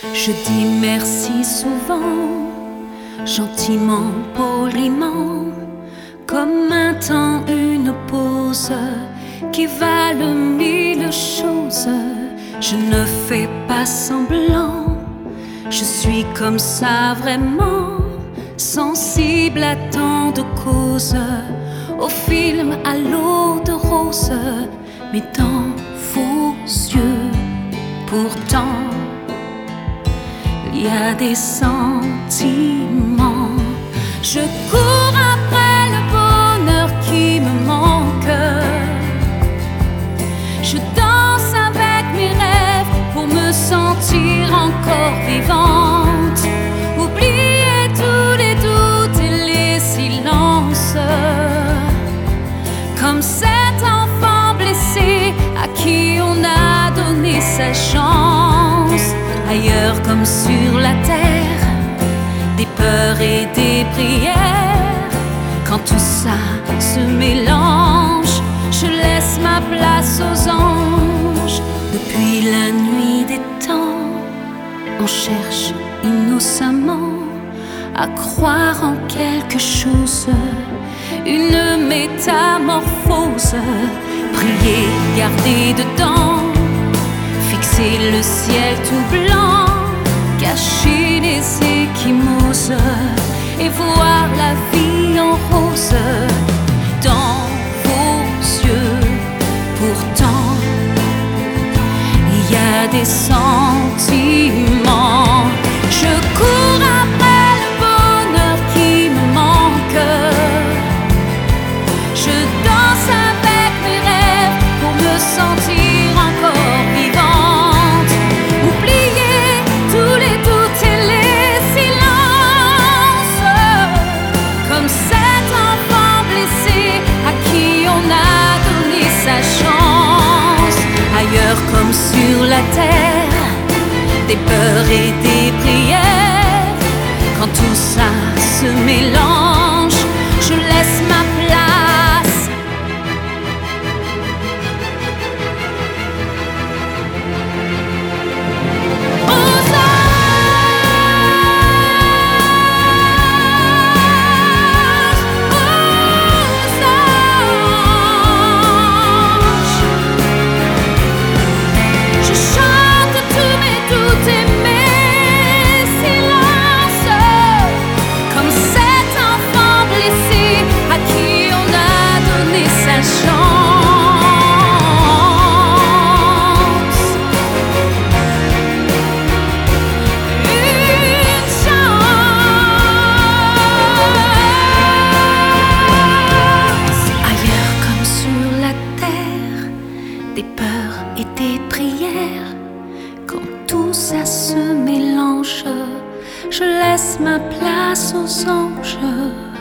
Je dis merci souvent, gentiment, poliment, comme un temps, une pause qui valent mille choses. Je ne fais pas semblant, je suis comme ça vraiment, sensible à tant de causes, au film, à l'eau de rose, mais dans vos yeux, pourtant, il y a des sentiments. Je cours après le bonheur qui me manque. Je danse avec mes rêves pour me sentir encore vivante. Oublier tous les doutes et les silences. Comme cet enfant blessé à qui on a donné sa chance. Ailleurs comme sur la terre, des peurs et des prières. Quand tout ça se mélange, je laisse ma place aux anges. Depuis la nuit des temps, on cherche innocemment à croire en quelque chose, une métamorphose. Prier, garder dedans, fixer le ciel tout blanc, cacher les échymoses et voir la vie en rose. Dans vos yeux, pourtant, il y a des sentiments. Je cours après le bonheur qui me manque. Je danse avec mes rêves pour me sentir encore vivante. Oublier tous les doutes et les silences. Comme cet enfant blessé à qui on a donné sa chance. Ailleurs comme sur la terre, des peurs et des prières. Quand tout ça se mélange, je laisse ma place. Des peurs et des prières. Quand tout ça se mélange, je laisse ma place aux anges.